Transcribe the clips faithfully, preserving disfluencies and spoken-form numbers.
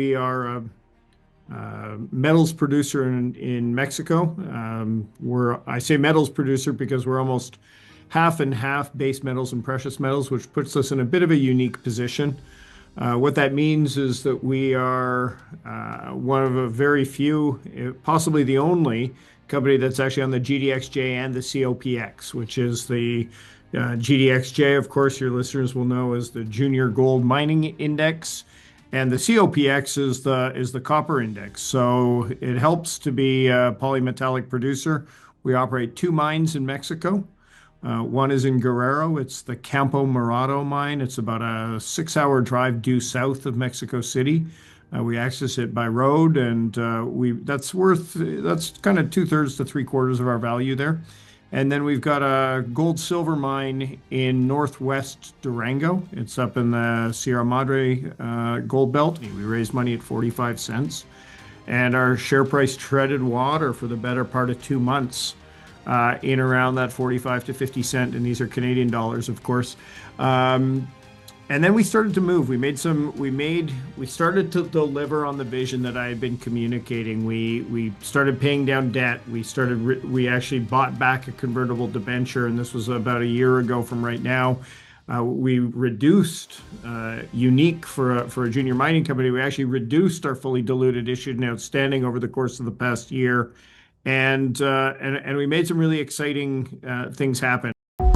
we are a, a metals producer in, in Mexico. Um, we're, I say metals producer because we're almost half and half base metals and precious metals, which puts us in a bit of a unique position. Uh, what that means is that we are uh, one of a very few, eh, possibly the only company that's actually on the G D X J and the C O P X, which is the uh, G D X J, of course, your listeners will know as the Junior Gold Mining Index, and the C O P X is the is the copper index. So it helps to be a polymetallic producer. We operate two mines in Mexico. Uh, one is in Guerrero. It's the Campo Morado mine. It's about a six-hour drive due south of Mexico City. Uh, we access it by road, and uh, we that's worth that's kind of two-thirds to three-quarters of our value there. And then we've got a gold silver mine in northwest Durango. It's up in the Sierra Madre uh, gold belt. We raised money at forty-five cents, and our share price treaded water for the better part of two months uh, in around that forty-five to fifty cent, and these are Canadian dollars, of course. Um, and then we started to move. We made some, we made, we started to deliver on the vision that I had been communicating. We we started paying down debt. We started, we actually bought back a convertible debenture, and this was about a year ago from right now. Uh, we reduced, uh, unique for a, for a junior mining company, we actually reduced our fully diluted issued and outstanding over the course of the past year. And, uh, and, and we made some really exciting uh, things happen.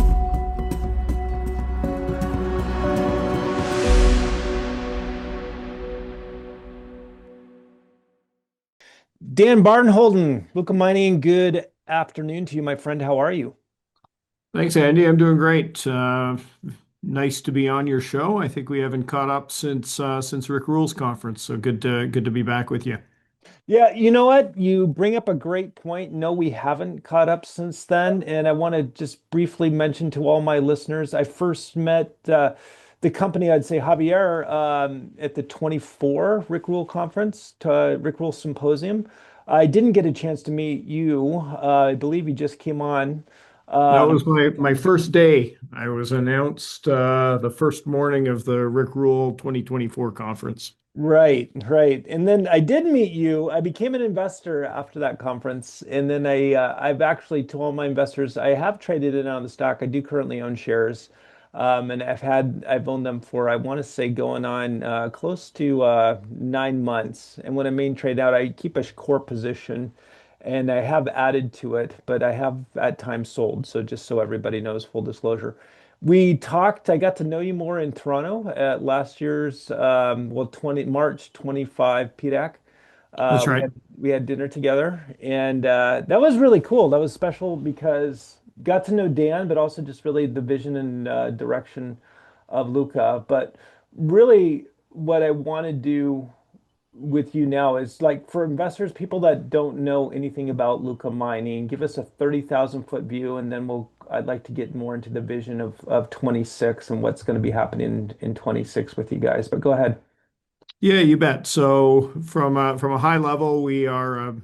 Dan Barnholden, Luca Mining, good afternoon to you, my friend. How are you? Thanks, Andy. I'm doing great. Uh, nice to be on your show. I think we haven't caught up since uh, since Rick Rule's conference, so good to good to be back with you. Yeah, you know what? You bring up a great point. No, we haven't caught up since then. And I want to just briefly mention to all my listeners, I first met uh, the company, I'd say Javier, um, at the twenty-four Rick Rule conference, to Rick Rule Symposium. I didn't get a chance to meet you. Uh, I believe you just came on. That Um, was my my first day. I was announced uh, the first morning of the Rick Rule twenty twenty-four conference. Right, right. And then I did meet you. I became an investor after that conference. And then I uh, I've actually to all my investors, I have traded in on the stock. I do currently own shares. Um, and I've had I've owned them for I want to say going on uh, close to uh, nine months. And when I main trade out, I keep a core position and I have added to it, but I have at times sold. So just so everybody knows, full disclosure. We talked, I got to know you more in Toronto at last year's, um, well, twenty March twenty-five P DAC. Uh, That's we right. had we had dinner together, and uh, that was really cool. That was special because got to know Dan, but also just really the vision and uh, direction of Luca. But really, what I want to do with you now is like for investors, people that don't know anything about Luca Mining, give us a thirty thousand foot view, and then we'll, I'd like to get more into the vision of, of twenty-six and what's going to be happening in, in twenty-six with you guys. But go ahead. Yeah, you bet. So from a, from a high level, we are a,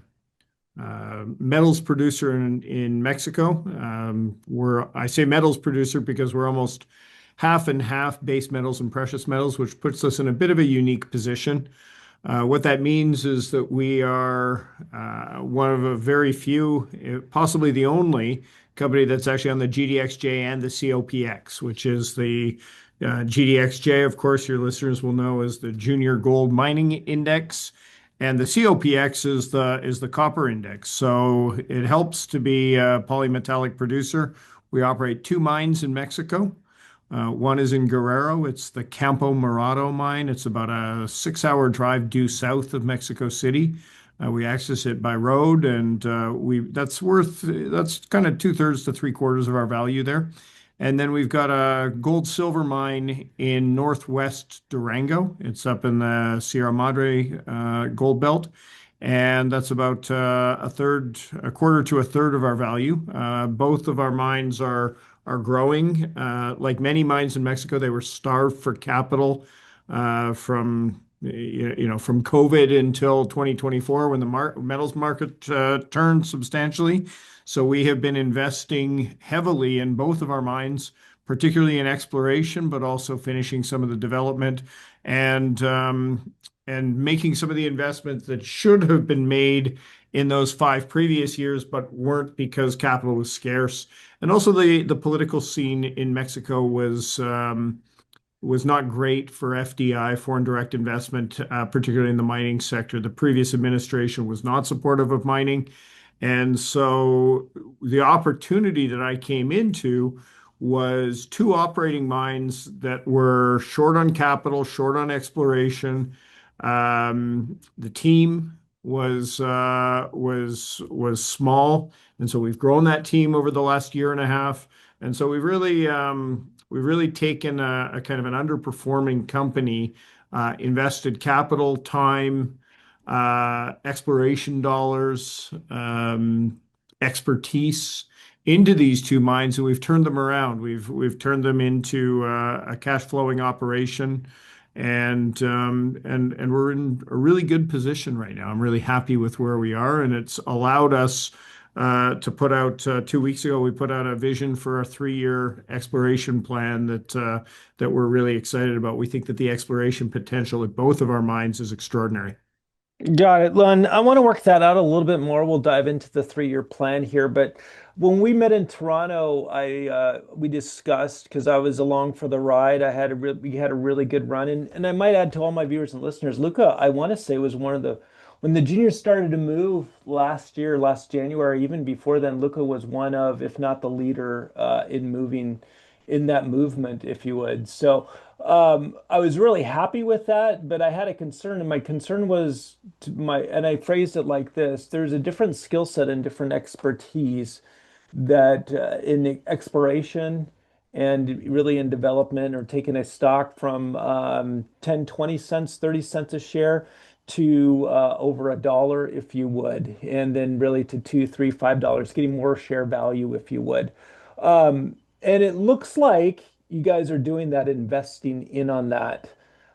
a metals producer in in Mexico. Um, we're I say metals producer because we're almost half and half base metals and precious metals, which puts us in a bit of a unique position. Uh, what that means is that we are uh, one of a very few, eh, possibly the only company that's actually on the G D X J and the C O P X, which is the uh, G D X J, of course, your listeners will know as the Junior Gold Mining Index, and the C O P X is the is the copper index. So it helps to be a polymetallic producer. We operate two mines in Mexico. Uh, one is in Guerrero. It's the Campo Morado mine. It's about a six-hour drive due south of Mexico City. Uh, we access it by road, and uh, we that's worth that's kind of two-thirds to three-quarters of our value there. And then we've got a gold silver mine in northwest Durango. It's up in the Sierra Madre uh, gold belt. And that's about uh, a third, a quarter to a third of our value. Uh, both of our mines are are growing. Uh, like many mines in Mexico, they were starved for capital uh, from you you know from COVID until twenty twenty-four when the mar metals market uh, turned substantially. So we have been investing heavily in both of our mines, particularly in exploration, but also finishing some of the development. And um, and making some of the investments that should have been made in those five previous years, but weren't because capital was scarce. And also the the political scene in Mexico was um, was not great for F D I, foreign direct investment, uh, particularly in the mining sector. The previous administration was not supportive of mining. And so the opportunity that I came into was two operating mines that were short on capital, short on exploration. Um, the team was uh, was was small, and so we've grown that team over the last year and a half. And so we've really um, we've really taken a, a kind of an underperforming company, uh, invested capital, time, uh, exploration dollars, um, expertise into these two mines, and we've turned them around. We've we've turned them into uh, a cash flowing operation, and um, and and we're in a really good position right now. I'm really happy with where we are, and it's allowed us uh, to put out uh, two weeks ago. We put out a vision for a three-year exploration plan that uh, that we're really excited about. We think that the exploration potential at both of our mines is extraordinary. Got it, Lon. I want to work that out a little bit more. We'll dive into the three-year plan here, but when we met in Toronto, I uh, we discussed because I was along for the ride. I had a re we had a really good run, and and I might add to all my viewers and listeners, Luca, I want to say was one of the when the juniors started to move last year, last January, even before then, Luca was one of, if not the leader, uh, in moving in that movement, if you would. So. Um, I was really happy with that, but I had a concern, and my concern was to my, and I phrased it like this: there's a different skill set and different expertise that uh, in the exploration and really in development or taking a stock from um, ten, twenty cents, thirty cents a share to uh, over a dollar, if you would, and then really to two, three, five dollars, getting more share value, if you would. Um, and it looks like you guys are doing that, investing in on that,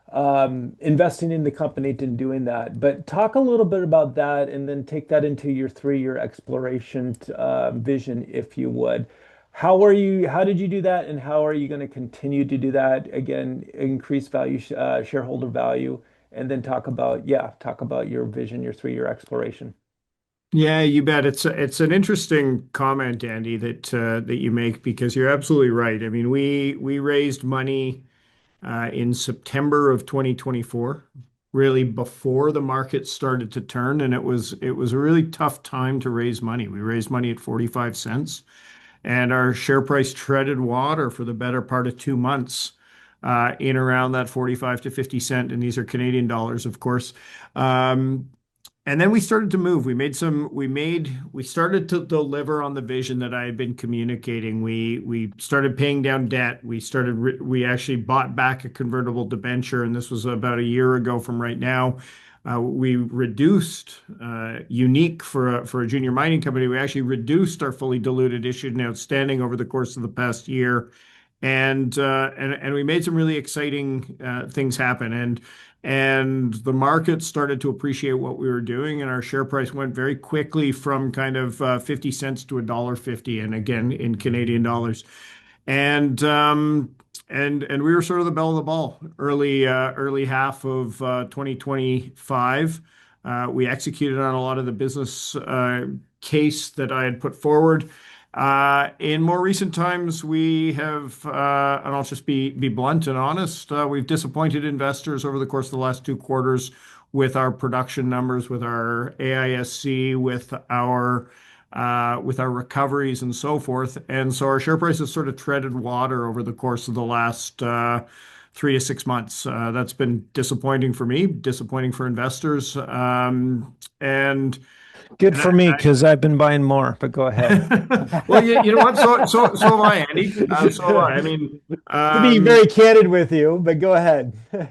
um, investing in the company to doing that. But talk a little bit about that and then take that into your three-year exploration uh, vision, if you would. How are you, how did you do that, and how are you going to continue to do that? Again, increase value, uh, shareholder value, and then talk about, yeah, talk about your vision, your three-year exploration. Yeah, you bet. It's a, it's an interesting comment, Andy, that uh, that you make because you're absolutely right. I mean, we we raised money uh, in September of twenty twenty-four, really before the market started to turn, and it was it was a really tough time to raise money. We raised money at forty-five cents, and our share price treaded water for the better part of two months. Uh, in around that forty-five to fifty cent, and these are Canadian dollars, of course. Um, and then we started to move. We made some, we made, we started to deliver on the vision that I had been communicating. We we started paying down debt. We started, re- we actually bought back a convertible debenture, and this was about a year ago from right now. Uh, we reduced, uh, unique for a, for a junior mining company, we actually reduced our fully diluted issued and outstanding over the course of the past year. And uh, and and we made some really exciting uh, things happen. And and the market started to appreciate what we were doing, and our share price went very quickly from kind of uh, fifty cents to a dollar fifty, and again in Canadian dollars. And um, and and we were sort of the belle of the ball early uh, early half of uh, twenty twenty-five. Uh, we executed on a lot of the business uh, case that I had put forward. Uh, in more recent times, we have, uh, and I'll just be be blunt and honest, uh, we've disappointed investors over the course of the last two quarters with our production numbers, with our A I S C, with our uh, with our recoveries and so forth. And so our share price has sort of treaded water over the course of the last uh, three to six months. Uh, that's been disappointing for me, disappointing for investors, um, and. Good And for I, me because I've been buying more, but go ahead. well, you, you know what? So so so have I, Andy. Uh, so have I. I mean, To be um, very candid with you, but go ahead.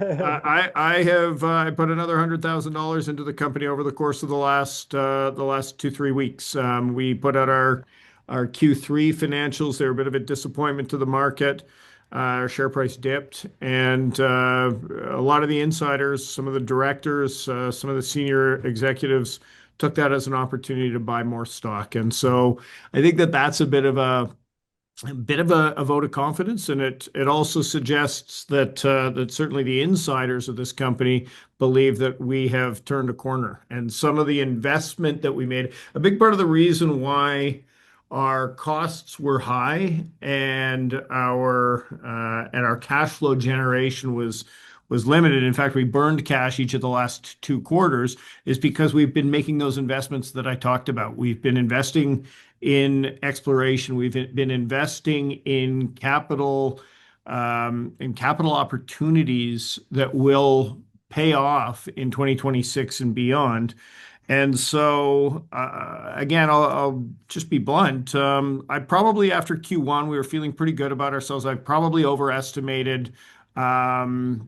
I I have uh, I put another hundred thousand dollars into the company over the course of the last uh, the last two three weeks. Um, we put out our our Q three financials. They were a bit of a disappointment to the market. Uh, our share price dipped, and uh, a lot of the insiders, some of the directors, uh, some of the senior executives took that as an opportunity to buy more stock. And so I think that that's a bit of a a bit of a, a vote of confidence, and it it also suggests that uh, that certainly the insiders of this company believe that we have turned a corner. And some of the investment that we made, a big part of the reason why our costs were high and our uh, and our cash flow generation was was limited. In fact, we burned cash each of the last two quarters, is because we've been making those investments that I talked about. We've been investing in exploration. We've been investing in capital, um, in capital opportunities that will pay off in twenty twenty-six and beyond. And so, uh, again, I'll, I'll just be blunt. Um, I probably, after Q one, we were feeling pretty good about ourselves. I probably overestimated um,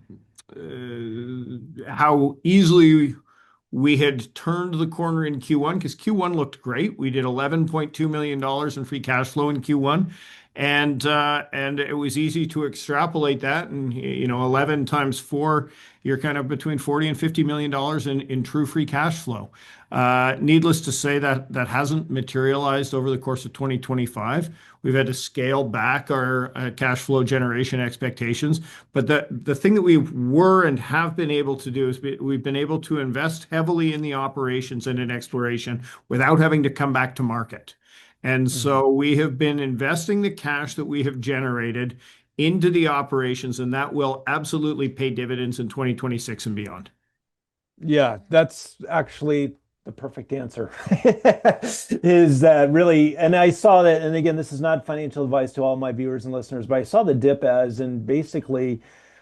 uh, how easily we had turned the corner in Q one, because Q one looked great. We did eleven point two million dollars in free cash flow in Q one. And uh, and it was easy to extrapolate that. And, you know, eleven times four, you're kind of between forty and fifty million dollars in, in true free cash flow. Uh, needless to say, that that hasn't materialized over the course of twenty twenty-five. We've had to scale back our uh, cash flow generation expectations. But the, the thing that we were and have been able to do is we, we've been able to invest heavily in the operations and in exploration without having to come back to market. And Mhm. so we have been investing the cash that we have generated into the operations, and that will absolutely pay dividends in twenty twenty-six and beyond. Yeah, that's actually the perfect answer. Is that really, and I saw that, and again, this is not financial advice to all my viewers and listeners, but I saw the dip as, and basically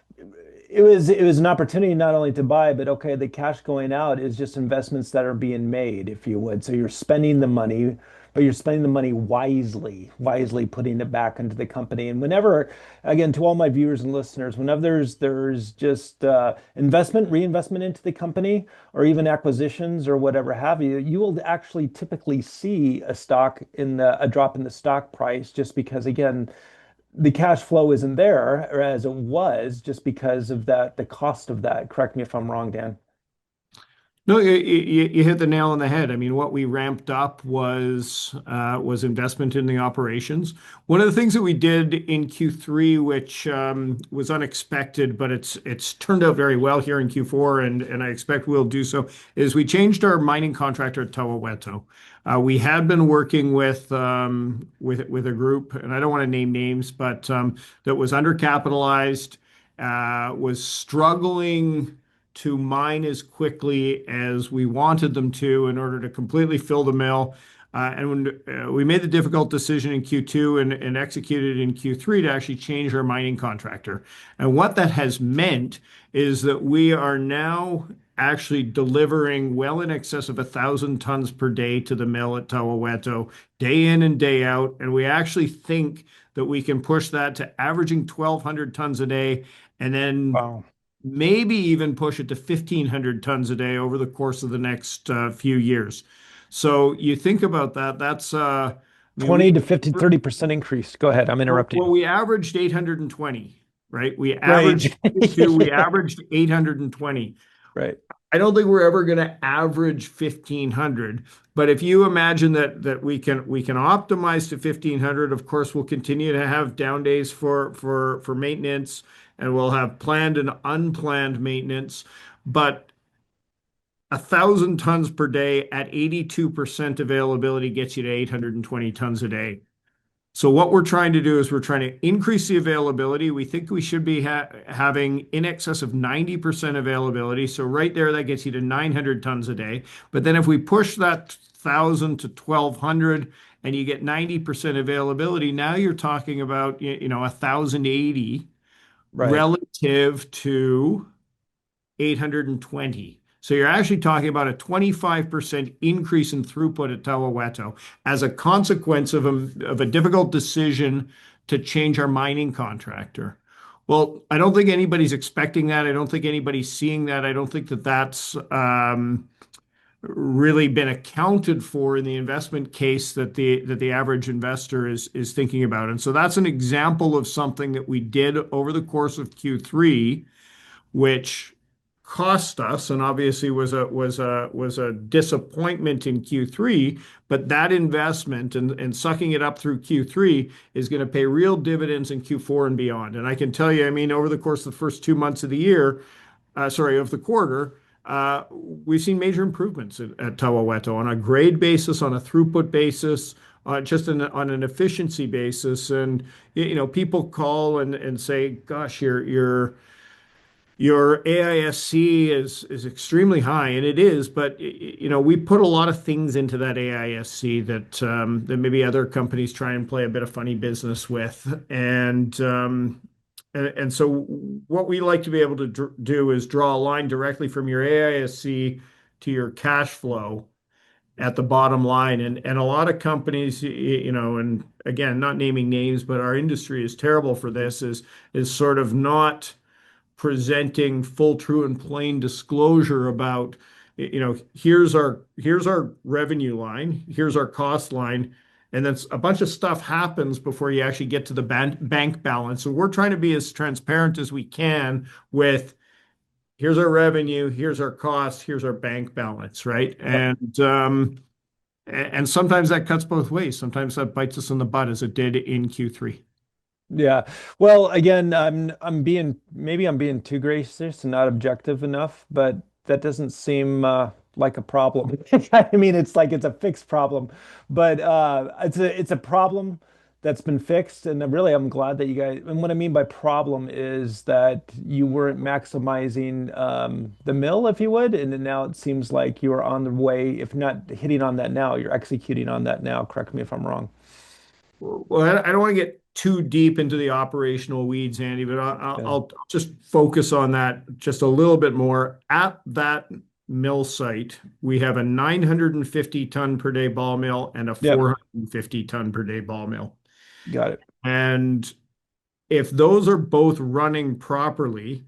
it was it was an opportunity not only to buy, but okay, the cash going out is just investments that are being made, if you would. So you're spending the money, but you're spending the money wisely, wisely putting it back into the company. And whenever, again, to all my viewers and listeners, whenever there's there's just uh, investment, reinvestment into the company, or even acquisitions or whatever have you, you will actually typically see a stock in the a drop in the stock price, just because again the cash flow isn't there, or as it was, just because of that, the cost of that. Correct me if I'm wrong, Dan. No, you, you, you hit the nail on the head. I mean, what we ramped up was uh, was investment in the operations. One of the things that we did in Q three, which um, was unexpected, but it's it's turned out very well here in Q four, and and I expect we'll do so, is we changed our mining contractor at Tawa Weto. Uh, we had been working with um, with with a group, and I don't want to name names, but um, that was undercapitalized, uh, was struggling to mine as quickly as we wanted them to in order to completely fill the mill. Uh, and when uh, we made the difficult decision in Q two and, and executed in Q three to actually change our mining contractor. And what that has meant is that we are now actually delivering well in excess of a thousand tons per day to the mill at Tawa Weto, day in and day out. And we actually think that we can push that to averaging twelve hundred tons a day, and then Wow. maybe even push it to fifteen hundred tons a day over the course of the next uh, few years. So you think about that, that's, uh, I mean, twenty we, to fifty, thirty percent increase. Go ahead. I'm well, interrupting well, you. we averaged eight hundred twenty, right? We Right. averaged two, we averaged eight hundred twenty. Right. I don't think we're ever going to average fifteen hundred, but if you imagine that that we can we can optimize to fifteen hundred, of course we'll continue to have down days for for for maintenance, and we'll have planned and unplanned maintenance, but a thousand tons per day at eighty-two percent availability gets you to eight hundred twenty tons a day. So what we're trying to do is we're trying to increase the availability. We think we should be ha having in excess of ninety percent availability. So right there, that gets you to nine hundred tons a day. But then if we push that one thousand to twelve hundred and you get ninety percent availability, now you're talking about, you know, one thousand eighty Right. relative to eight hundred twenty. So you're actually talking about a twenty-five percent increase in throughput at Tawa Weto as a consequence of a, of a difficult decision to change our mining contractor. Well, I don't think anybody's expecting that. I don't think anybody's seeing that. I don't think that that's um, really been accounted for in the investment case that the that the average investor is is thinking about. And so that's an example of something that we did over the course of Q three, which cost us, and obviously was a was a was a disappointment in Q three, but that investment and, and sucking it up through Q three is going to pay real dividends in Q four and beyond. And I can tell you, I mean, over the course of the first two months of the year, uh, sorry, of the quarter, uh, we've seen major improvements at, at Tawaweto on a grade basis, on a throughput basis, uh, just an, on an efficiency basis. And you know, people call and, and say, "Gosh, you're you're." Your A I S C is is extremely high, and it is, but you know we put a lot of things into that A I S C that um, that maybe other companies try and play a bit of funny business with, and um, and, and so what we like to be able to dr do is draw a line directly from your A I S C to your cash flow at the bottom line, and and a lot of companies, you know, and again, not naming names, but our industry is terrible for this, is is sort of not presenting full, true, and plain disclosure about, you know, here's our here's our revenue line, here's our cost line, and then a bunch of stuff happens before you actually get to the ban bank balance. So we're trying to be as transparent as we can with here's our revenue, here's our cost, here's our bank balance, right? Yep. And um, and sometimes that cuts both ways. Sometimes that bites us in the butt, as it did in Q three. Yeah. Well, again, I'm I'm being maybe I'm being too gracious and not objective enough, but that doesn't seem uh, like a problem. I mean, it's like it's a fixed problem, but uh, it's a it's a problem that's been fixed, and really, I'm glad that you guys. And what I mean by problem is that you weren't maximizing um, the mill, if you would, and then now it seems like you are on the way. If not hitting on that now, you're executing on that now. Correct me if I'm wrong. Well, I don't want to get too deep into the operational weeds, Andy, but I'll, Yeah. I'll just focus on that just a little bit more. At that mill site, we have a nine hundred fifty ton per day ball mill and a Yep. four hundred fifty ton per day ball mill. Got it. And if those are both running properly,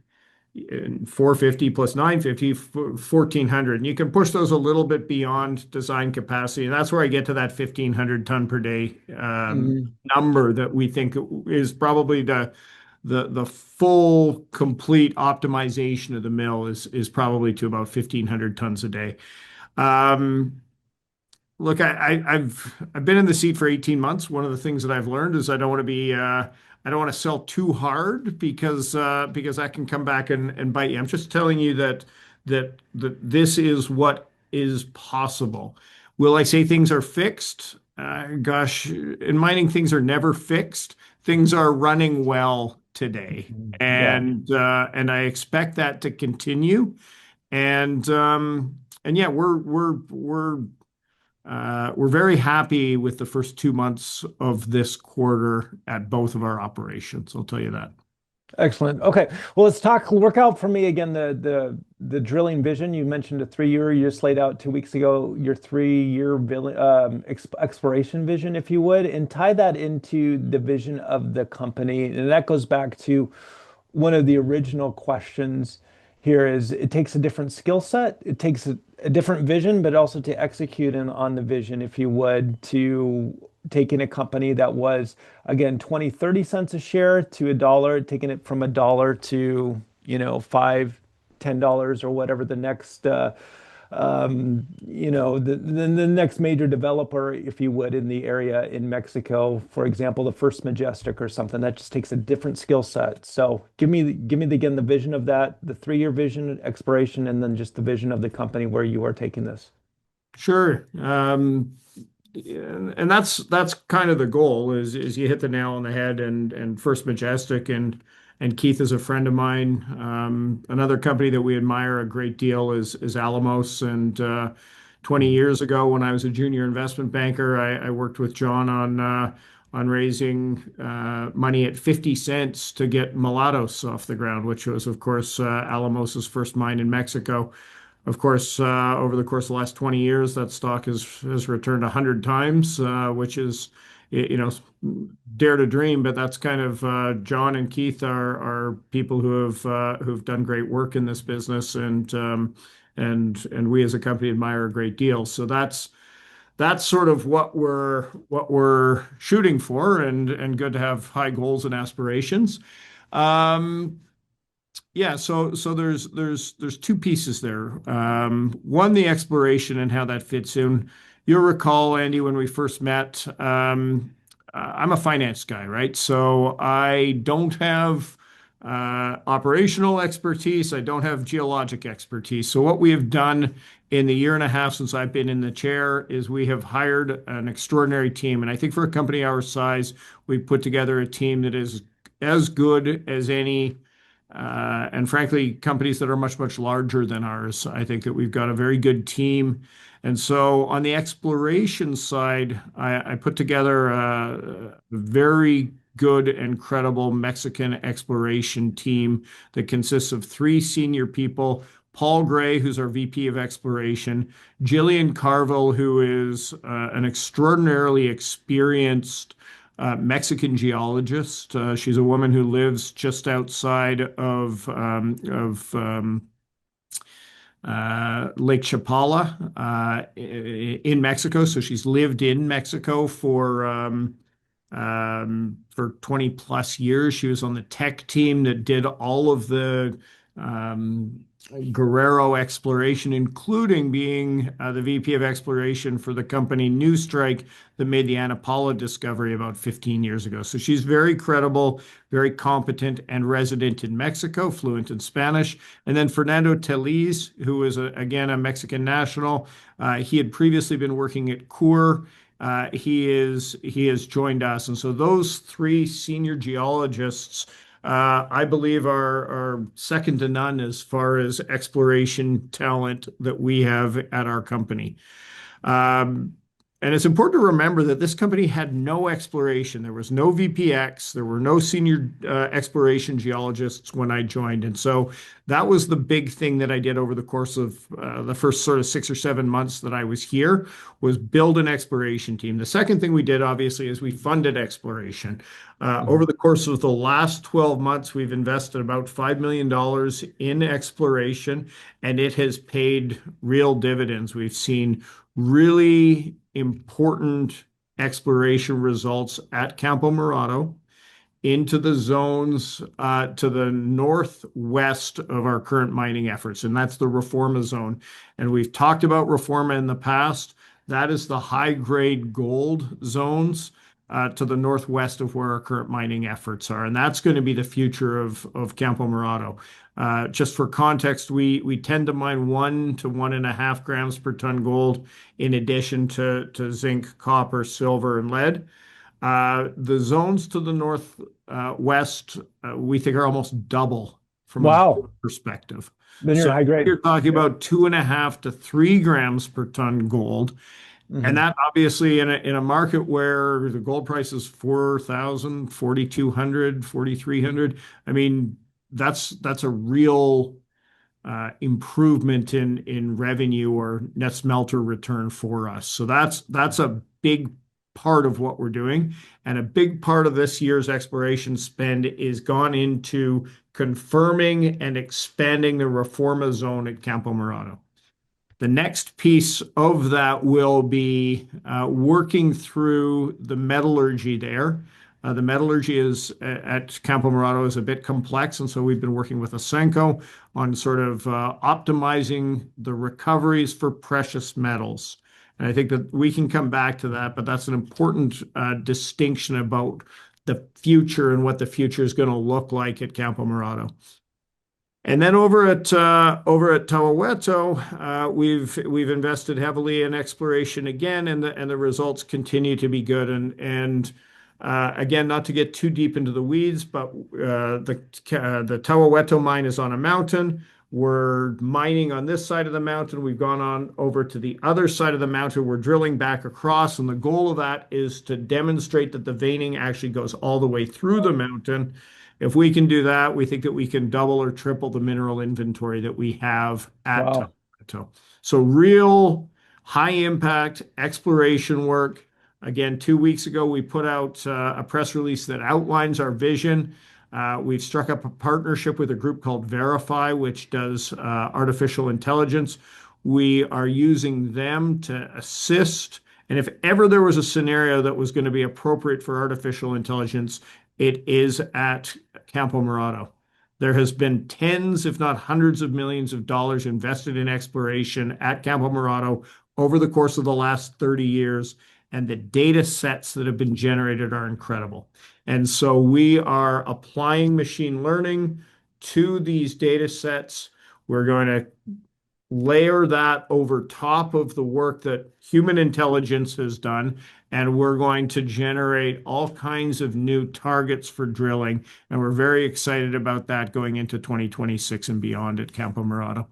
and four fifty plus nine fifty, fourteen hundred. And you can push those a little bit beyond design capacity. And that's where I get to that fifteen hundred ton per day um, Mhm. number that we think is probably the the the full complete optimization of the mill is is probably to about fifteen hundred tons a day. Um, Look, I, I, I've I've been in the seat for eighteen months. One of the things that I've learned is I don't want to be uh, I don't want to sell too hard because uh, because that can come back and, and bite you. I'm just telling you that that that this is what is possible. Will I say things are fixed? Uh, gosh, in mining, things are never fixed. Things are running well today, Mhm. Yeah. and uh, and I expect that to continue. And um, and yeah, we're we're we're uh, we're very happy with the first two months of this quarter at both of our operations. I'll tell you that. Excellent. Okay. Well, let's talk, work out for me again the the the drilling vision. You mentioned a three-year, you just laid out two weeks ago, your three-year vil- um, ex exploration vision, if you would, and tie that into the vision of the company. And that goes back to one of the original questions here is it takes a different skill set, it takes a, a different vision, but also to execute in, on the vision, if you would, to taking a company that was again twenty, thirty cents a share to a dollar, taking it from a dollar to, you know, five, ten dollars or whatever the next uh, um, you know, the, the the next major developer, if you would, in the area in Mexico, for example, the First Majestic or something. That just takes a different skill set. So give me give me again the vision of that, the three-year vision, exploration, and then just the vision of the company where you are taking this. Sure. Um, and, and that's that's kind of the goal is is you hit the nail on the head and and First Majestic and and Keith is a friend of mine. Um, another company that we admire a great deal is is Alamos. And uh, twenty years ago, when I was a junior investment banker, I, I worked with John on uh, on raising uh, money at fifty cents to get Mulatos off the ground, which was, of course, uh, Alamos's first mine in Mexico. Of course, uh, over the course of the last twenty years, that stock has has returned one hundred times, uh, which is, you know, dare to dream, but that's kind of uh, John and Keith are are people who have uh, who've done great work in this business, and um, and and we as a company admire a great deal. So that's that's sort of what we're what we're shooting for, and and good to have high goals and aspirations. Um, Yeah, so so there's there's there's two pieces there. Um, one, the exploration and how that fits in. You'll recall, Andy, when we first met, um, uh, I'm a finance guy, right? So I don't have uh, operational expertise. I don't have geologic expertise. So what we have done in the year and a half since I've been in the chair is we have hired an extraordinary team. And I think for a company our size, we've put together a team that is as good as any uh, and frankly, companies that are much, much larger than ours. I think that we've got a very good team. And so on the exploration side, I, I put together a very good and credible Mexican exploration team that consists of three senior people. Paul Gray, who's our V P of Exploration, Jillian Carville, who is uh, an extraordinarily experienced uh, Mexican geologist. Uh, she's a woman who lives just outside of um, of um, uh, Lake Chapala uh, in Mexico. So she's lived in Mexico for um, um, for twenty plus years. She was on the tech team that did all of the um, Guerrero exploration, including being uh, the V P of exploration for the company New Strike that made the Ana Paula discovery about fifteen years ago. So she's very credible, very competent, and resident in Mexico, fluent in Spanish. And then Fernando Teliz, who is, a, again, a Mexican national. Uh, he had previously been working at Coeur. Uh, he is he has joined us, and so those three senior geologists, uh, I believe, are are second to none as far as exploration talent that we have at our company. Um, and it's important to remember that this company had no exploration. There was no V P X. There were no senior uh, exploration geologists when I joined. And so that was the big thing that I did over the course of uh, the first sort of six or seven months that I was here was build an exploration team. The second thing we did, obviously, is we funded exploration. Uh, Mhm. over the course of the last twelve months, we've invested about five million dollars in exploration, and it has paid real dividends. We've seen really important exploration results at Campo Morado into the zones uh, to the northwest of our current mining efforts, and that's the Reforma zone. And we've talked about Reforma in the past. That is the high-grade gold zones uh, to the northwest of where our current mining efforts are, and that's going to be the future of of Campo Morado. Uh, just for context, we we tend to mine one to one and a half grams per ton gold, in addition to to zinc, copper, silver, and lead. Uh, the zones to the north uh, west, uh, we think are almost double from a Wow. gold perspective. Then you're So high grade. you're talking Yeah. about two and a half to three grams per ton gold. And Hmm. that obviously in a, in a market where the gold price is four thousand, forty-two hundred, forty-three hundred, I mean, that's that's a real uh, improvement in in revenue or net smelter return for us. So that's that's a big part of what we're doing. And a big part of this year's exploration spend is gone into confirming and expanding the Reforma zone at Campo Morado. The next piece of that will be uh, working through the metallurgy there. Uh, the metallurgy is uh, at Campo Morado is a bit complex, and so we've been working with Ausenco on sort of uh, optimizing the recoveries for precious metals. And I think that we can come back to that, but that's an important uh, distinction about the future and what the future is going to look like at Campo Morado. And then over at uh, over at Tahuehueto, uh, we've we've invested heavily in exploration again, and the and the results continue to be good. And and uh, again, not to get too deep into the weeds, but uh, the uh, the Tahuehueto mine is on a mountain. We're mining on this side of the mountain. We've gone on over to the other side of the mountain. We're drilling back across, and the goal of that is to demonstrate that the veining actually goes all the way through the mountain. If we can do that, we think that we can double or triple the mineral inventory that we have at Wow. Tahoe. So real high impact exploration work. Again, two weeks ago, we put out uh, a press release that outlines our vision. Uh, we've struck up a partnership with a group called Verify, which does uh, artificial intelligence. We are using them to assist. And if ever there was a scenario that was going to be appropriate for artificial intelligence, it is at Campo Morado. There has been tens, if not hundreds of millions of dollars invested in exploration at Campo Murado over the course of the last thirty years, and the data sets that have been generated are incredible. And so we are applying machine learning to these data sets. We're going to layer that over top of the work that human intelligence has done, and we're going to generate all kinds of new targets for drilling. And we're very excited about that going into twenty twenty-six and beyond at Campo Murado.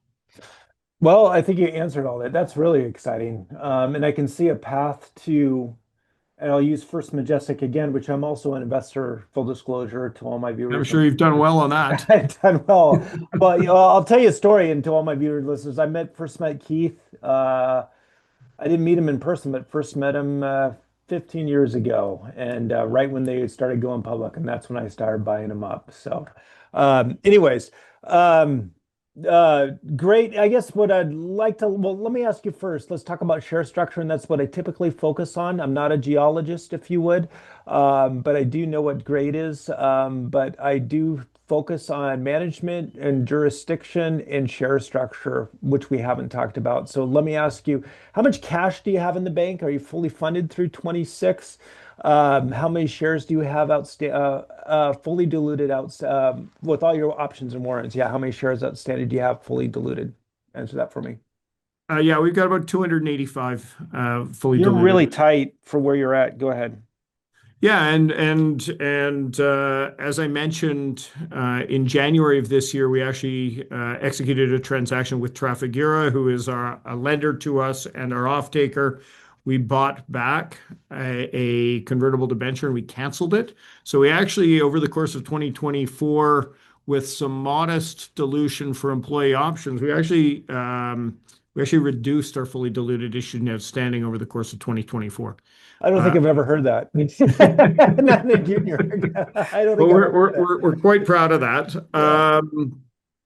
Well, I think you answered all that. That's really exciting. Um, and I can see a path to, and I'll use First Majestic again, which I'm also an investor, full disclosure to all my I'm viewers. sure you've done well on that. I've done well. But you know, I'll tell you a story, and to all my viewers and listeners, I met first met Keith. Uh, I didn't meet him in person, but first met him uh, fifteen years ago, and uh, right when they started going public, and that's when I started buying them up. So, um, anyways, um, uh, great. I guess what I'd like to, well, let me ask you first. Let's talk about share structure, and that's what I typically focus on. I'm not a geologist, if you would, um, but I do know what grade is. Um, but I do focus on management and jurisdiction and share structure, which we haven't talked about. So let me ask you, how much cash do you have in the bank? Are you fully funded through twenty-six? Um, how many shares do you have outsta uh, uh, fully diluted out um, with all your options and warrants? Yeah, how many shares outstanding do you have fully diluted? Answer that for me. Uh, yeah, we've got about two hundred eighty-five uh, fully You're diluted. really tight for where you're at. Go ahead. Yeah, and and and uh, as I mentioned, uh, in January of this year, we actually uh, executed a transaction with Trafigura, who is our a lender to us and our off-taker. We bought back a, a convertible debenture and we canceled it. So we actually, over the course of twenty twenty-four, with some modest dilution for employee options, we actually um, we actually reduced our fully diluted issued and outstanding over the course of twenty twenty-four. I don't think Uh, I've ever heard that. Not the junior. I don't Well, think I've we're ever we're heard we're, we're quite proud of that. that. Um,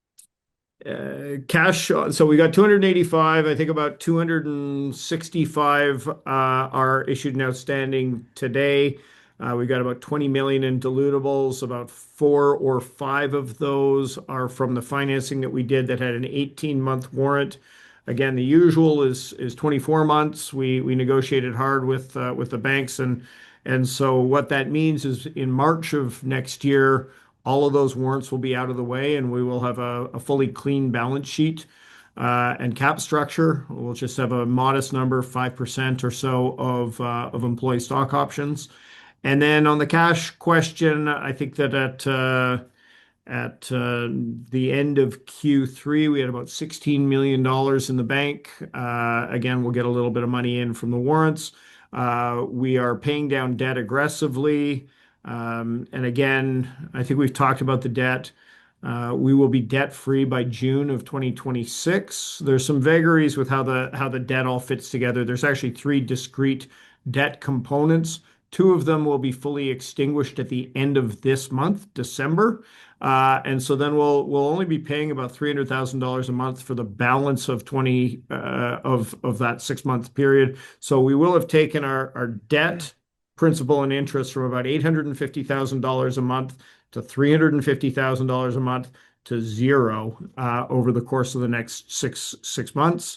uh, cash. So we got two hundred eighty-five. I think about two hundred sixty-five uh, are issued and outstanding today. Uh, we got about twenty million in dilutables. About four or five of those are from the financing that we did that had an eighteen month warrant. Again, the usual is is twenty-four months. We we negotiated hard with uh, with the banks, and and so what that means is in March of next year, all of those warrants will be out of the way, and we will have a, a fully clean balance sheet uh, and cap structure. We'll just have a modest number, five percent or so of uh, of employee stock options. And then on the cash question, I think that at uh, at uh, the end of Q three, we had about sixteen million dollars in the bank. Uh, again, we'll get a little bit of money in from the warrants. Uh, we are paying down debt aggressively. Um, and again, I think we've talked about the debt. Uh, we will be debt-free by June of twenty twenty-six. There's some vagaries with how the how the debt all fits together. There's actually three discrete debt components. Two of them will be fully extinguished at the end of this month, December. Uh, and so then we'll we'll only be paying about three hundred thousand dollars a month for the balance of twenty uh, of of that six month period. So we will have taken our our debt principal and interest from about eight hundred fifty thousand dollars a month to three hundred fifty thousand dollars a month to zero uh, over the course of the next six six months.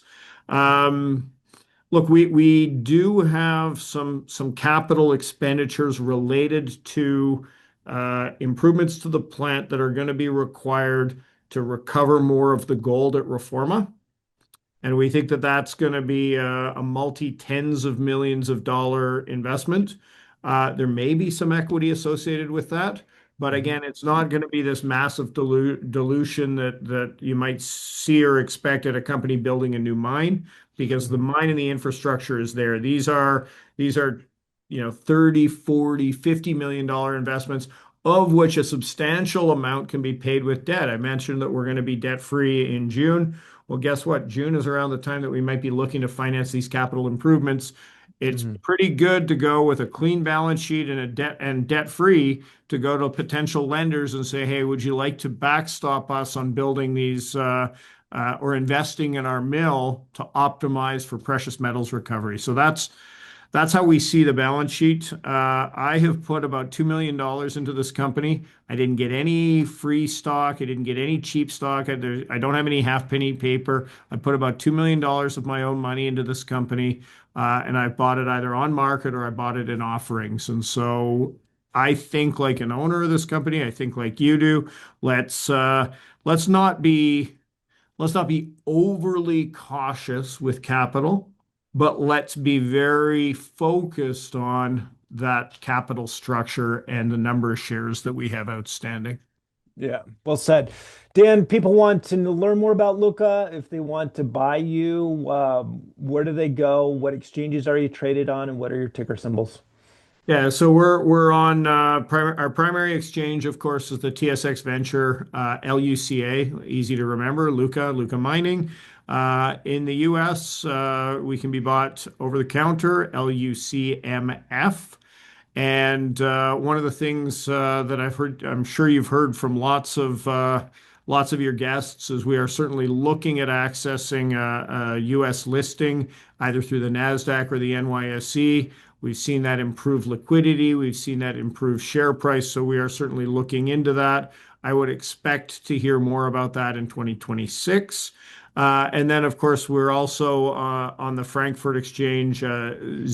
Um, Look, we we do have some some capital expenditures related to uh, improvements to the plant that are going to be required to recover more of the gold at Reforma. And we think that that's going to be a, a multi tens of millions of dollar investment. Uh, there may be some equity associated with that, but Mhm. again, it's not going to be this massive dilu dilution that that you might see or expect at a company building a new mine, because the Mhm. mine and the infrastructure is there. These are these are you know thirty, forty, fifty million dollar investments, of which a substantial amount can be paid with debt. I mentioned that we're going to be debt free in June. Well, guess what? June is around the time that we might be looking to finance these capital improvements. It's Mhm. pretty good to go with a clean balance sheet and a debt and debt free to go to potential lenders and say, hey, would you like to backstop us on building these uh, uh, or investing in our mill to optimize for precious metals recovery? So that's that's how we see the balance sheet. Uh, I have put about two million dollars into this company. I didn't get any free stock. I didn't get any cheap stock. I, there, I don't have any half penny paper. I put about two million dollars of my own money into this company, uh, and I bought it either on market or I bought it in offerings. And so I think like an owner of this company, I think like you do. Let's uh, let's not be let's not be overly cautious with capital, but let's be very focused on that capital structure and the number of shares that we have outstanding. Yeah, well said. Dan, people want to learn more about Luca. If they want to buy you, um, where do they go? What exchanges are you traded on, and what are your ticker symbols? Yeah, so we're we're on uh, prim our primary exchange, of course, is the T S X Venture uh, L U C A, easy to remember, Luca, Luca Mining. Uh, in the U S, uh, we can be bought over the counter, L U C M F. And uh, one of the things uh, that I've heard, I'm sure you've heard from lots of uh, lots of your guests, is we are certainly looking at accessing a, U S listing either through the NASDAQ or the N Y S E. We've seen that improve liquidity. We've seen that improve share price. So we are certainly looking into that. I would expect to hear more about that in twenty twenty-six. Uh, and then, of course, we're also uh, on the Frankfurt Exchange. uh,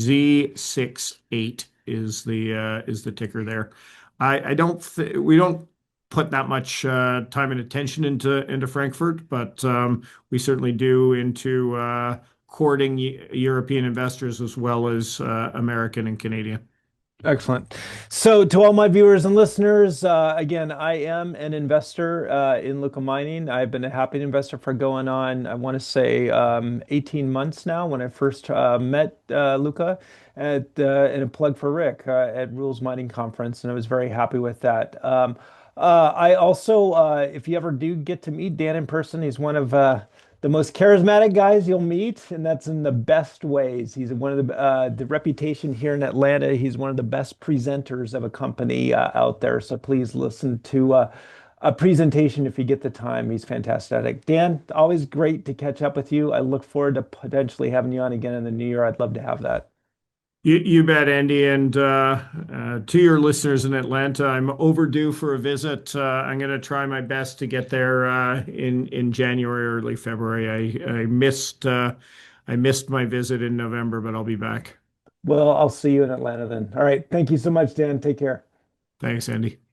Z sixty-eight is the uh, is the ticker there. I, I don't th we don't put that much uh, time and attention into into Frankfurt, but um, we certainly do into uh, courting European investors as well as uh, American and Canadian. Excellent. So, to all my viewers and listeners, uh, again, I am an investor uh, in Luca Mining. I've been a happy investor for going on, I want to say, um, eighteen months now when I first uh, met uh, Luca at uh, and a plug for Rick uh, at Rules Mining Conference, and I was very happy with that. Um, uh, I also, uh, if you ever do get to meet Dan in person, he's one of uh, the most charismatic guys you'll meet, and that's in the best ways. He's one of the uh, the reputation here in Atlanta. He's one of the best presenters of a company uh, out there. So please listen to uh, a presentation if you get the time. He's fantastic. Dan, always great to catch up with you. I look forward to potentially having you on again in the new year. I'd love to have that. You, you bet, Andy. And uh, uh, to your listeners in Atlanta, I'm overdue for a visit. Uh, I'm going to try my best to get there uh, in in January, early February. I I missed uh, I missed my visit in November, but I'll be back. Well, I'll see you in Atlanta then. All right. Thank you so much, Dan. Take care. Thanks, Andy.